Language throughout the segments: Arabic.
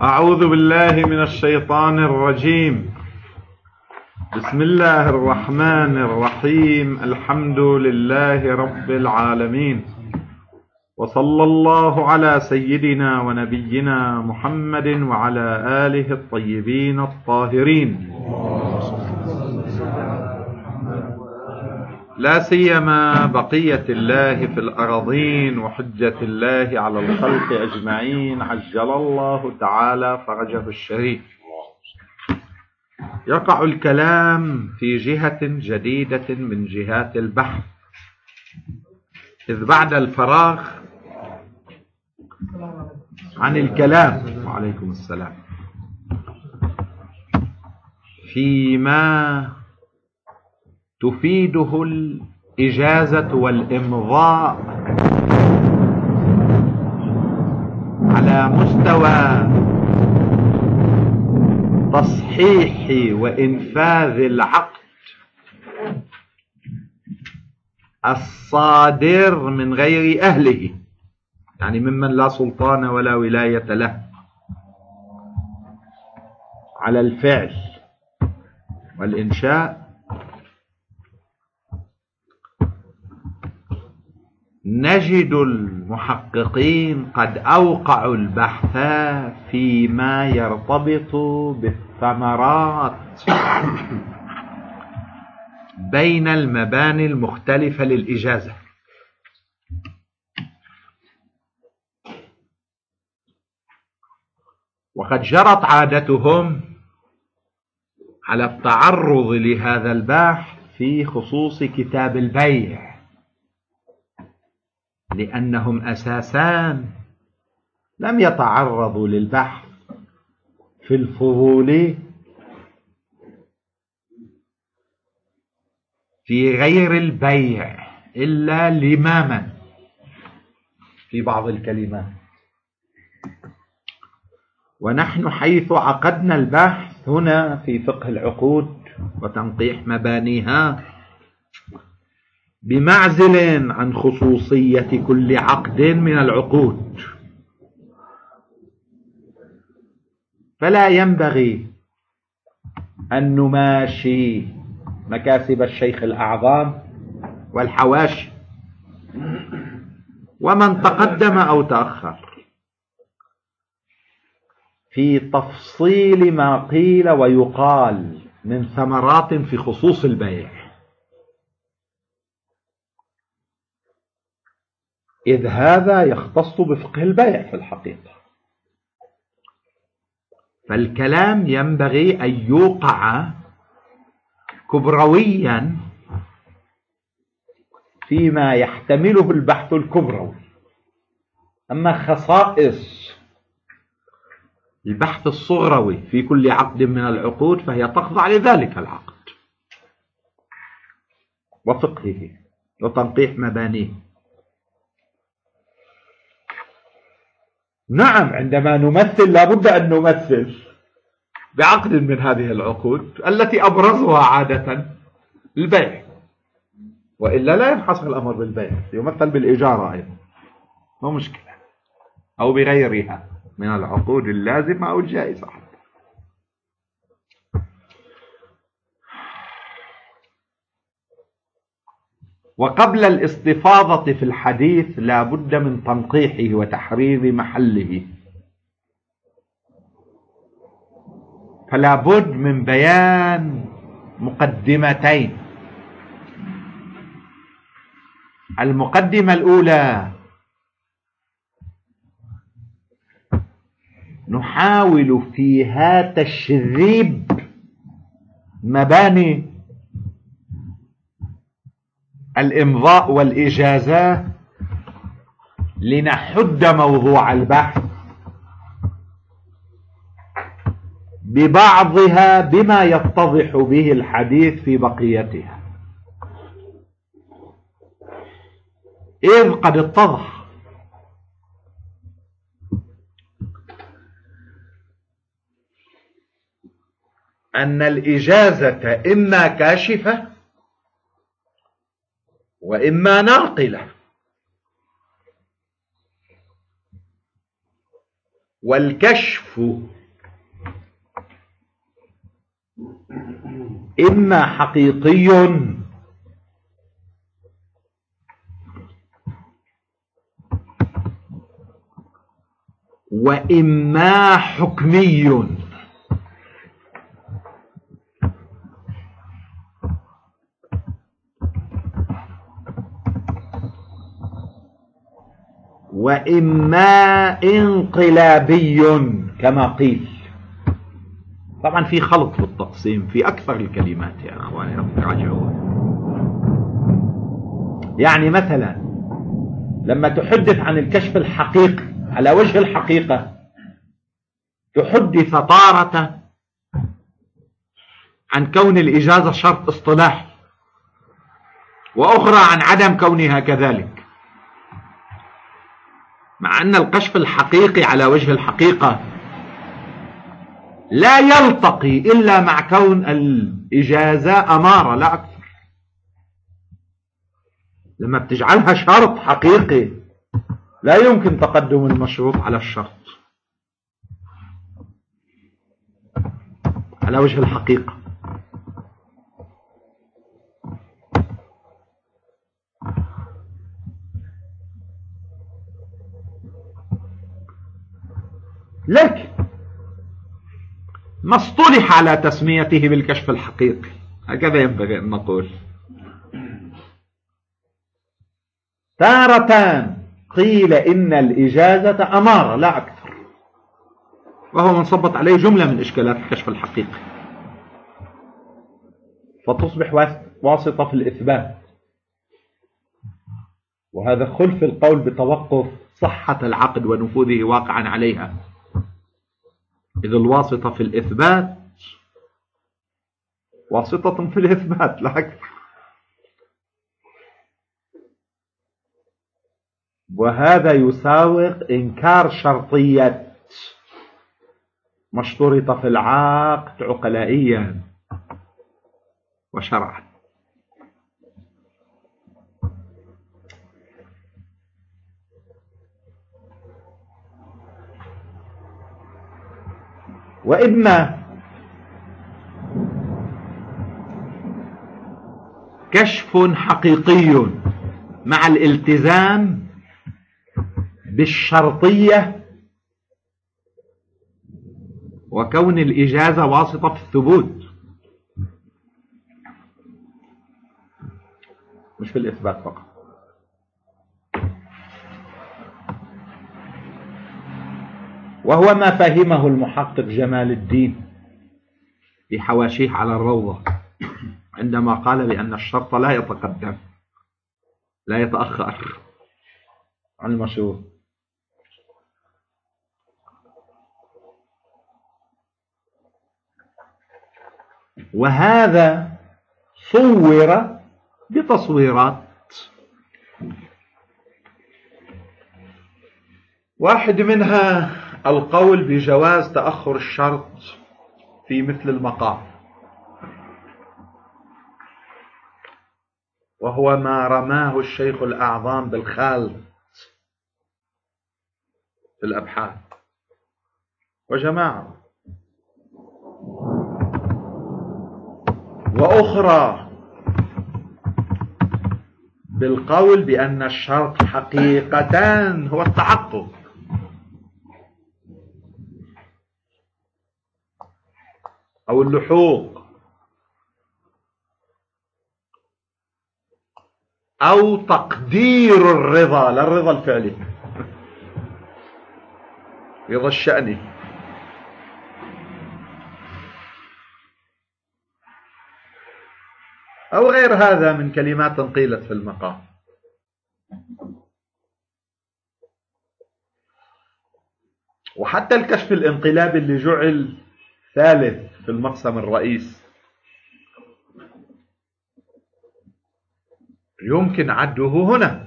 أعوذ بالله من الشيطان الرجيم. بسم الله الرحمن الرحيم. الحمد لله رب العالمين، وصلى الله على سيدنا ونبينا محمد وعلى آله الطيبين الطاهرين، لا سيما بقية الله في الأراضين وحجة الله على الخلق أجمعين، عجل الله تعالى فرجه الشريف. يقع الكلام في جهة جديدة من جهات البحث، إذ بعد الفراغ عن الكلام وعليكم السلام فيما تفيده الإجازة والإمضاء على مستوى تصحيح وإنفاذ العقد الصادر من غير أهله، يعني ممن لا سلطان ولا ولاية له على الفعل والإنشاء. نجد المحققين قد أوقعوا البحث فيما يرتبط بالثمرات بين المباني المختلفة للإجازة، وقد جرت عادتهم على التعرض لهذا البحث في خصوص كتاب البيع، لأنهم أساسا لم يتعرضوا للبحث في الفضول في غير البيع إلا لماما في بعض الكلمات. ونحن حيث عقدنا البحث هنا في فقه العقود وتنقيح مبانيها بمعزل عن خصوصية كل عقد من العقود، فلا ينبغي أن نماشي مكاسب الشيخ الأعظم والحواشي ومن تقدم أو تأخر في تفصيل ما قيل ويقال من ثمرات في خصوص البيع، إذ هذا يختص بفقه البيع في الحقيقة. فالكلام ينبغي أن يوقع كبرويا فيما يحتمله البحث الكبروي، أما خصائص البحث الصغروي في كل عقد من العقود فهي تخضع لذلك العقد وفقهه وتنقيح مبانيه. نعم، عندما نمثل لابد أن نمثل بعقد من هذه العقود التي أبرزها عادة البيع، وإلا لا ينحصر الأمر بالبيع، يمثل بالإجارة أيضا ما مشكلة، أو بغيرها من العقود اللازمة أو الجائزة. وقبل الاستفاضة في الحديث لا بد من تنقيحه وتحرير محله، فلا بد من بيان مقدمتين. المقدمة الأولى نحاول فيها تشذيب مباني الإمضاء والإجازة لنحد موضوع البحث ببعضها بما يتضح به الحديث في بقيتها، إذ قد اتضح أن الإجازة إما كاشفة وإما ناقلة، والكشف إما حقيقي وإما حكمي. وإما انقلابي كما قيل. طبعا في خلط في التقسيم في أكثر الكلمات يا أخواني، راجعوا. يعني مثلا لما تحدث عن الكشف الحقيقي على وجه الحقيقة تحدث تارة عن كون الإجازة شرط اصطلاحي، وأخرى عن عدم كونها كذلك، مع أن الكشف الحقيقي على وجه الحقيقة لا يلتقي إلا مع كون الإجازة أمارة لا أكثر. لما بتجعلها شرط حقيقي لا يمكن تقدم المشروط على الشرط على وجه الحقيقة. لكن ما اصطلح على تسميته بالكشف الحقيقي، هكذا ينبغي أن نقول. تارة قيل إن الإجازة أمارة لا أكثر، وهو منصبت عليه جملة من إشكالات الكشف الحقيقي، فتصبح واسطة في الإثبات، وهذا خلف القول بتوقف صحة العقد ونفوذه واقعا عليها، إذ الواسطة في الإثبات واسطة في الإثبات لا أكثر. وهذا يساوق إنكار شرطية ما اشترط في العقد عقلائيا وشرعا. وإما كشف حقيقي مع الالتزام بالشرطية وكون الإجازة واسطة في الثبوت مش في الإثبات فقط. وهو ما فهمه المحقق جمال الدين في حواشيه على الروضة عندما قال بأن الشرط لا يتقدم لا يتأخر عن المشروط. وهذا صور بتصويرات. واحد منها القول بجواز تأخر الشرط في مثل المقام، وهو ما رماه الشيخ الأعظم بالخالط في الأبحاث وجماعة. وأخرى بالقول بأن الشرط حقيقة هو التحقق أو اللحوق أو تقدير الرضا، لا الرضا الفعلي، رضا الشأني. أو غير هذا من كلمات قيلت في المقام. وحتى الكشف الانقلابي اللي جعل ثالث في المقسم الرئيس يمكن عده هنا،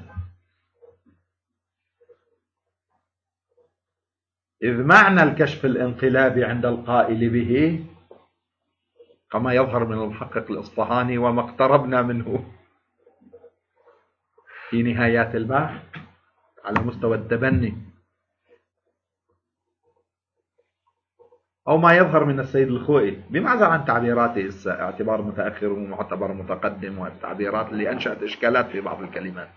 إذ معنى الكشف الانقلابي عند القائل به كما يظهر من المحقق الإصفهاني وما اقتربنا منه في نهايات البحث على مستوى التبني، أو ما يظهر من السيد الخوئي بمعزل عن تعبيراته اعتبار متأخر ومعتبر متقدم والتعبيرات اللي أنشأت إشكالات في بعض الكلمات.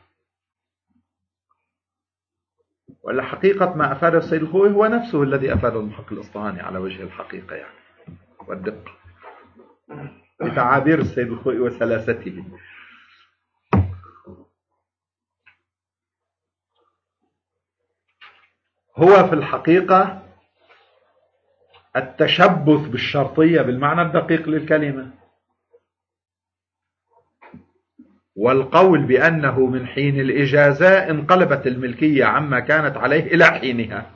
ولا حقيقة ما أفاد السيد الخوئي هو نفسه الذي أفاد المحقق الإصفهاني على وجه الحقيقة يعني والدقة بتعابير السيد الخوئي وسلاسته. هو في الحقيقة التشبث بالشرطية بالمعنى الدقيق للكلمة، والقول بأنه من حين الإجازة انقلبت الملكية عما كانت عليه إلى حينها.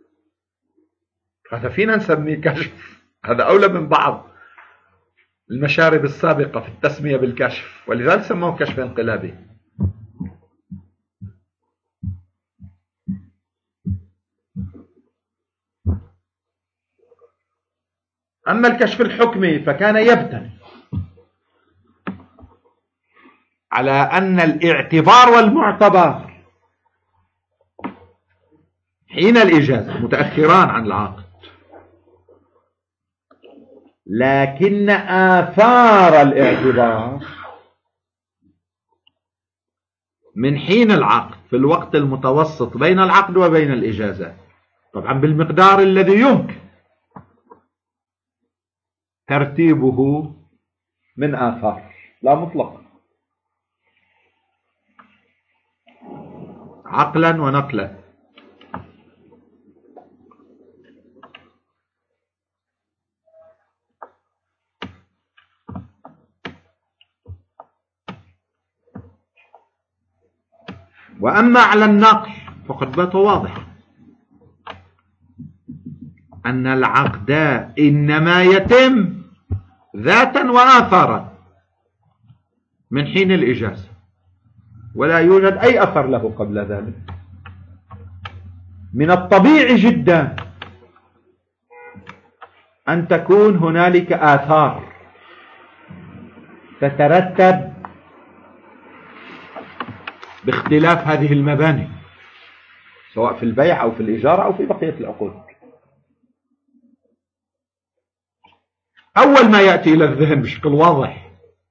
هذا فينا نسميه كشف، هذا أولى من بعض المشارب السابقة في التسمية بالكشف، ولذلك سموه كشف انقلابي. أما الكشف الحكمي فكان يبتني على أن الاعتبار والمعتبر حين الإجازة متأخران عن العقد، لكن آثار الاعتبار من حين العقد في الوقت المتوسط بين العقد وبين الإجازة، طبعا بالمقدار الذي يمكن ترتيبه من آثار لا مطلقا عقلا ونقلا. وأما على النقل فقد بات واضح أن العقد إنما يتم ذاتا وآثارا من حين الإجازة، ولا يوجد أي أثر له قبل ذلك. من الطبيعي جدا أن تكون هنالك آثار تترتب باختلاف هذه المباني سواء في البيع أو في الإجارة أو في بقية العقود. أول ما يأتي إلى الذهن بشكل واضح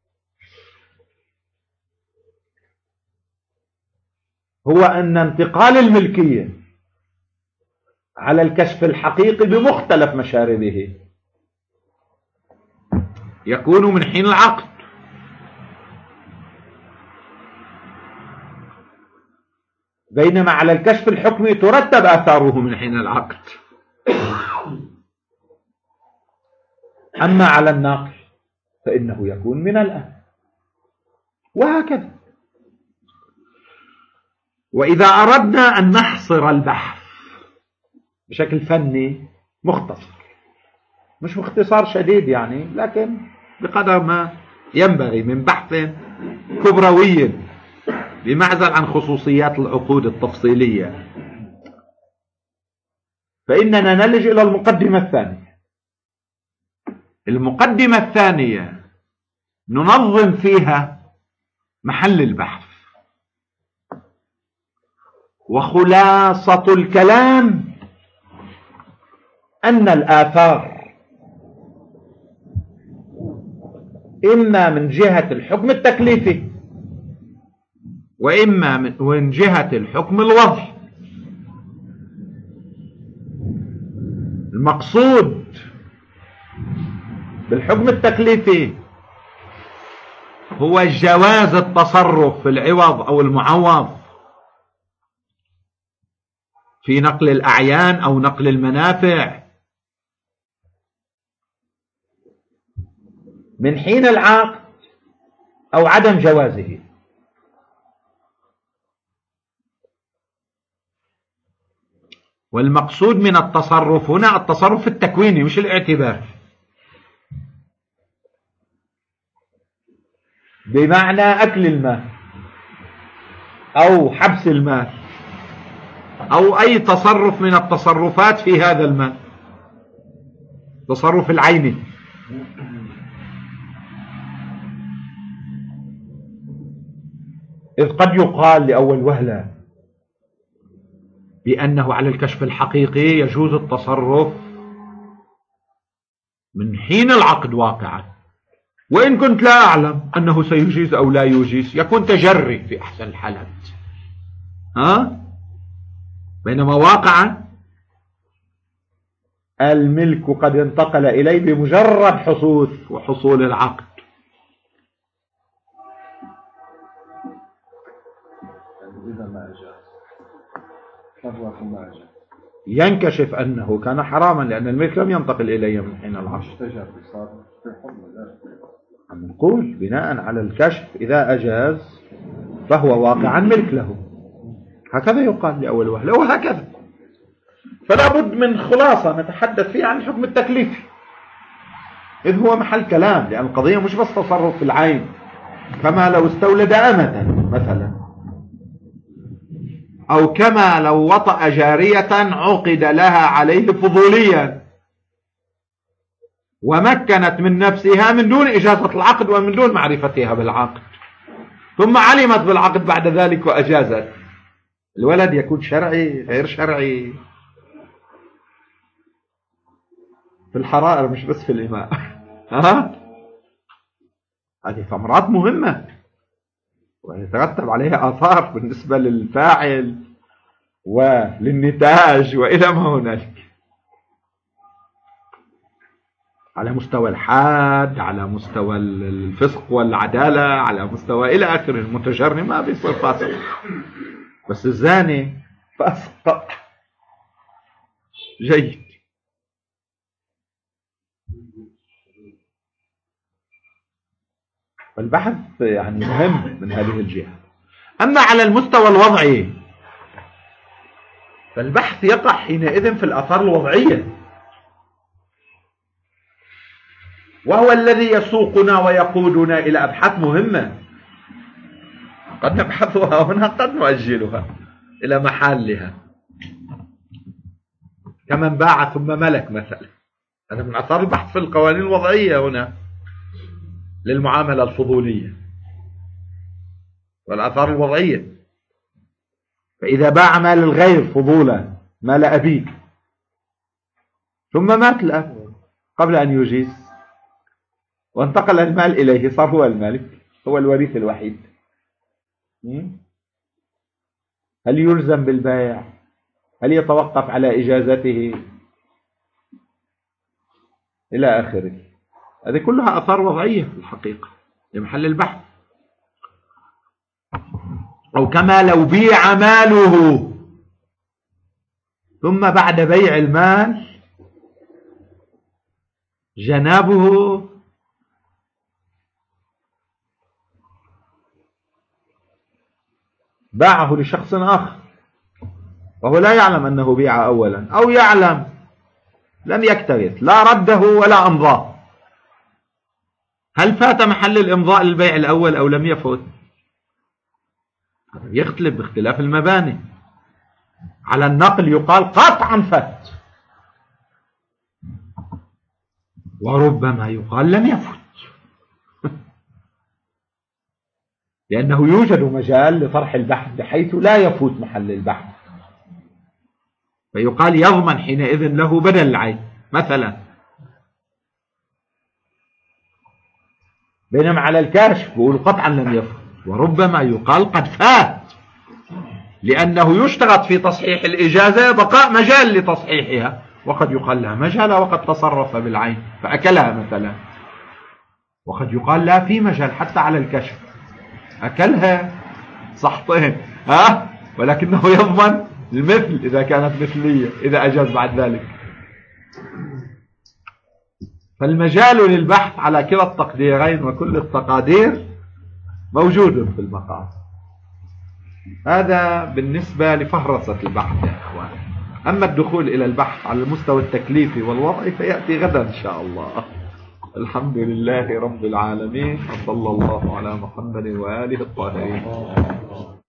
هو أن انتقال الملكية على الكشف الحقيقي بمختلف مشاربه يكون من حين العقد، بينما على الكشف الحكمي ترتب آثاره من حين العقد. أما على النقل فإنه يكون من الآن، وهكذا. وإذا أردنا أن نحصر البحث بشكل فني مختصر، مش باختصار شديد يعني، لكن بقدر ما ينبغي من بحث كبروي بمعزل عن خصوصيات العقود التفصيلية، فإننا نلجأ إلى المقدمة الثانية. المقدمة الثانية ننظم فيها محل البحث، وخلاصة الكلام أن الآثار إما من جهة الحكم التكليفي وإما من جهة الحكم الوضعي. المقصود بالحكم التكليفي هو جواز التصرف في العوض أو المعوض في نقل الأعيان أو نقل المنافع من حين العقد أو عدم جوازه. والمقصود من التصرف هنا التصرف التكويني مش الاعتبار، بمعنى أكل المال أو حبس المال أو أي تصرف من التصرفات في هذا المال، تصرف العيني. إذ قد يقال لأول وهلة بأنه على الكشف الحقيقي يجوز التصرف من حين العقد واقعا، وإن كنت لا أعلم أنه سيجيز أو لا يجيز يكون تجري في أحسن الحالات، بينما واقعا الملك قد انتقل إليه بمجرد حصول وحصول العقد. إذا ما أجاز ينكشف أنه كان حراما لأن الملك لم ينتقل إليه من حين العقد. نقول بناء على الكشف إذا أجاز فهو واقعا ملك له، هكذا يقال لأول وهلة وهكذا. فلا بد من خلاصة نتحدث فيها عن الحكم التكليفي، إذ هو محل كلام، لأن القضية مش بس تصرف في العين، كما لو استولد أمة مثلا، أو كما لو وطأ جارية عقد لها عليه فضوليا ومكنت من نفسها من دون إجازة العقد ومن دون معرفتها بالعقد، ثم علمت بالعقد بعد ذلك وأجازت. الولد يكون شرعي غير شرعي في الحرائر مش بس في الإماء. هذه ثمرات مهمة ويترتب عليها آثار بالنسبة للفاعل وللنتاج وإلى ما هنالك، على مستوى الحاد، على مستوى الفسق والعدالة، على مستوى إلى آخره. المتجرم ما بيصير فاسق، بس الزاني فاسق. جيد. فالبحث يعني مهم من هذه الجهة. أما على المستوى الوضعي فالبحث يقع حينئذ في الآثار الوضعية، وهو الذي يسوقنا ويقودنا إلى أبحاث مهمة قد نبحثها هنا قد نؤجلها إلى محلها، كمن باع ثم ملك مثلا. هذا من آثار البحث في القوانين الوضعية هنا للمعاملة الفضولية والآثار الوضعية. فإذا باع مال الغير فضولا، مال أبيه، ثم مات الأب قبل أن يجيز وانتقل المال إليه، صار هو المالك، هو الوريث الوحيد، هل يلزم بالبيع؟ هل يتوقف على إجازته؟ إلى آخره. هذه كلها آثار وضعية في الحقيقة لمحل البحث. أو كما لو بيع ماله ثم بعد بيع المال جنابه باعه لشخص آخر وهو لا يعلم أنه بيع أولا، أو يعلم لم يكترث، لا رده ولا أمضاه. هل فات محل الإمضاء للبيع الأول أو لم يفوت؟ يختلف باختلاف المباني. على النقل يقال قطعا فات، وربما يقال لم يفوت لأنه يوجد مجال لطرح البحث بحيث لا يفوت محل البحث، فيقال يضمن حينئذ له بدل العين مثلا. بينما على الكاشف يقول قطعا لم يفوت، وربما يقال قد فات، لأنه يشترط في تصحيح الإجازة بقاء مجال لتصحيحها، وقد يقال لا مجال وقد تصرف بالعين فأكلها مثلا، وقد يقال لا في مجال حتى على الكشف أكلها صحتين ولكنه يضمن المثل إذا كانت مثلية إذا أجاز بعد ذلك. فالمجال للبحث على كلا التقديرين وكل التقادير موجود في المقام. هذا بالنسبة لفهرسة البحث يا أخوان. أما الدخول إلى البحث على المستوى التكليفي والوضعي فيأتي غدا إن شاء الله. الحمد لله رب العالمين، وصلى الله على محمد وآله الطاهرين.